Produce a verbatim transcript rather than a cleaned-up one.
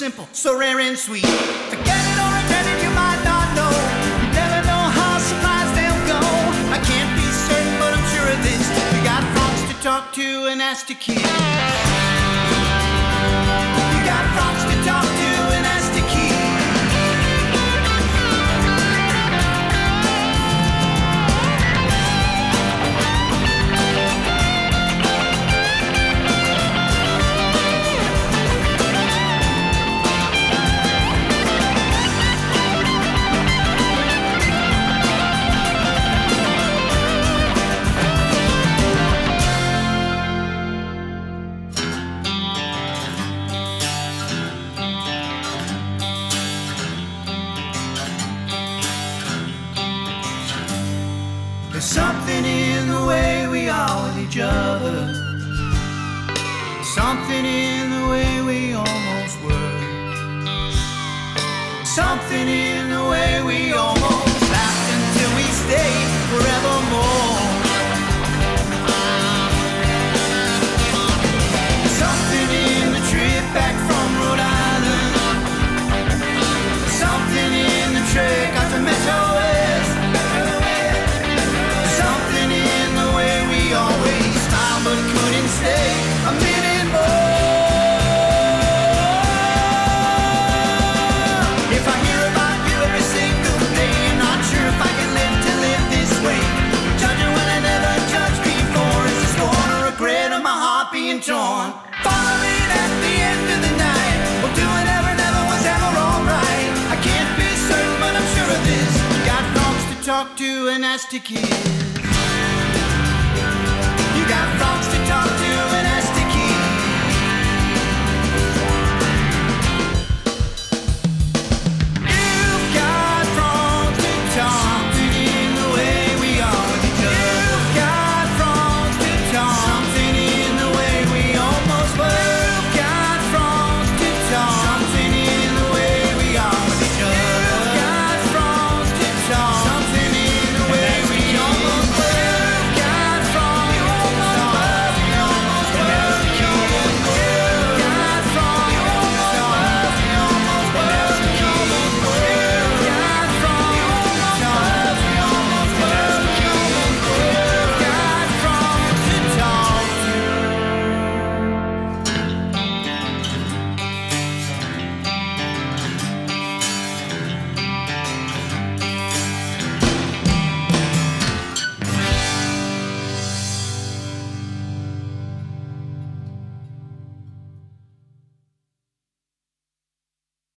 simple, so rare and sweet. Forget it or regret it, you might not know. You never know how supplies they'll go. I can't be certain, but I'm sure of this. We got frogs to talk to and ask to kiss. You got frogs to talk to and ask to kiss. There's something in the way we are with each other, something in the way we almost were, something in the way we almost laughed until we stayed forevermore. Something in the trip back from Rhode Island, something in the trek out to Metro West. But couldn't stay a minute more. If I hear about you every single day, I'm not sure if I can live to live this way. Judging when I never judged before, is the scorn or regret of my heart being torn. Falling at the end of the night, well, doing ever never was ever alright. I can't be certain, but I'm sure of this. Got frogs to talk to and ask to kiss.